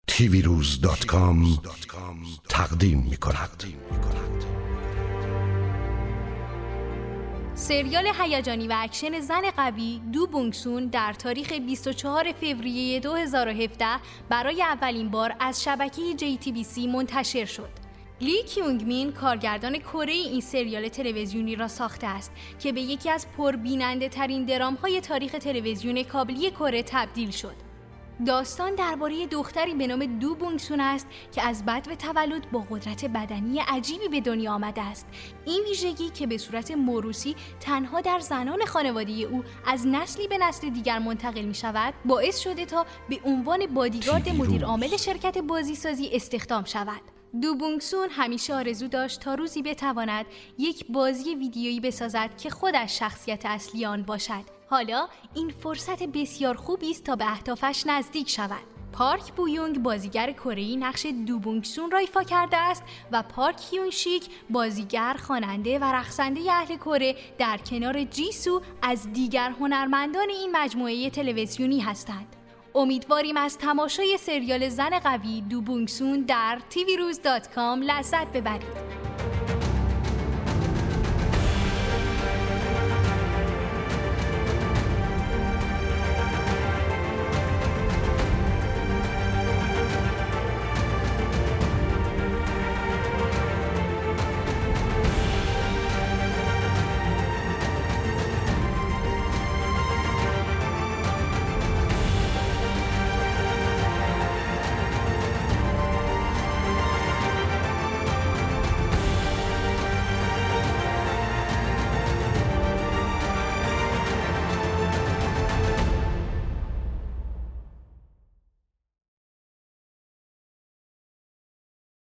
tvrouz.com تقدیم می‌کند. سریال هیجانی و اکشن زن قوی دو بونگ سون در تاریخ 24 فوریه 2017 برای اولین بار از شبکه JTBC منتشر شد. لی کیونگ مین کارگردان کره این سریال تلویزیونی را ساخته است که به یکی از پربیننده ترین درام‌های تاریخ تلویزیون کابلی کره تبدیل شد. داستان درباره دختری به نام دو بونگ سون است که از بدو تولد با قدرت بدنی عجیبی به دنیا آمده است. این ویژگی که به صورت موروثی تنها در زنان خانواده او از نسلی به نسل دیگر منتقل می شود، باعث شده تا به عنوان بادیگارد مدیر عامل شرکت بازیسازی استخدام شود. دو بونگ سون همیشه آرزو داشت تا روزی بتواند یک بازی ویدیویی بسازد که خودش شخصیت اصلی آن باشد. حالا این فرصت بسیار خوبی است تا به اهدافش نزدیک شود. پارک بویونگ بازیگر کره‌ای نقش دو بونگ سون را ایفا کرده است و پارک هیون شیک بازیگر، خواننده و رقصنده اهل کره در کنار جیسو از دیگر هنرمندان این مجموعه تلویزیونی هستند. امیدواریم از تماشای سریال زن قوی دو بونگ سون در tvrouz.com لذت ببرید.